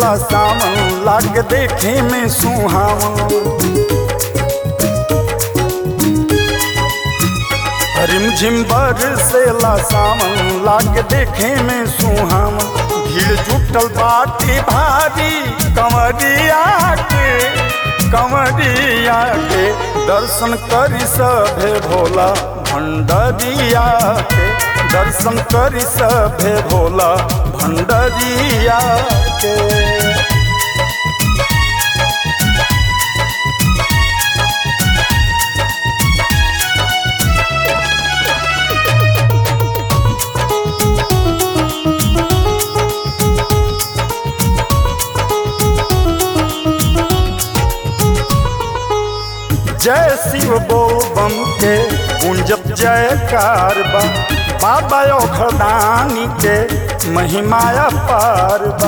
बरसेला सावन लागे देखे में सुहावन। रिमझिम बरसेला सावन लागे देखे में सुहावन। भीड़ जुटल बाटी भारी कंवरिया के दर्शन करी सभे भोला भंडरिया के दर्शन करी सभे भोला भंडरिया के। जय शिव बोल बम के गुंजब जयकार बा। बाबा औखड़दानी के महिमाया पार बा।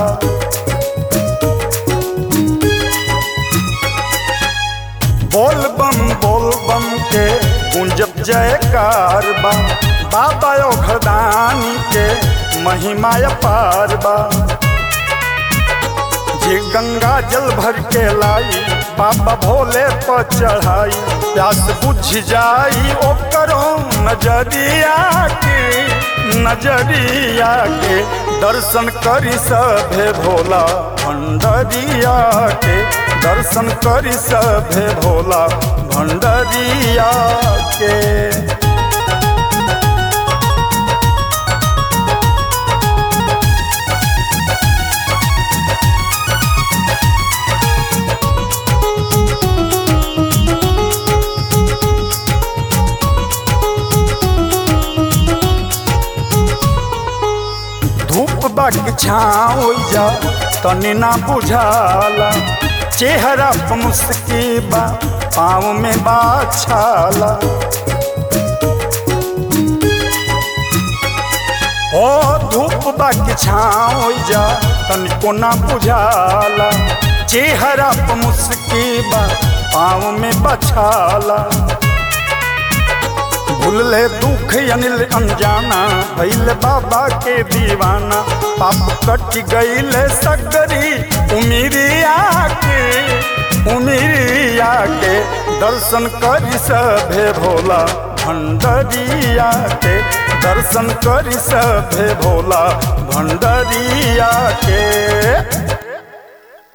बोल बम के गुंजब जयकार बा। बाबा औखड़दानी के महिमाया पार बा। जे गंगा जल भर के लाई बाबा भोले पर चढ़ाई। प्यास बुझ जाई ओकरो नजरिया के दर्शन करी सभे भोला भंडरिया के दर्शन करी सभे भोला भंडरिया के। धूप बाकी छाँव जा तनी ना बुझाला। चेहरा पर मुस्की बा पाँव में बाछाला। ओ धूप बाकी छाँव जा तनी को ना बुझाला। चेहरा पर मुस्की बा पाँव में बाछाला। भूले दुख अनिल अनजाना भैल बाबा के दीवाना। पाप कट गईले सगरी उमिरिया के दर्शन करी सभे भोला भंडरिया के दर्शन करी सभे भोला भंडरिया के।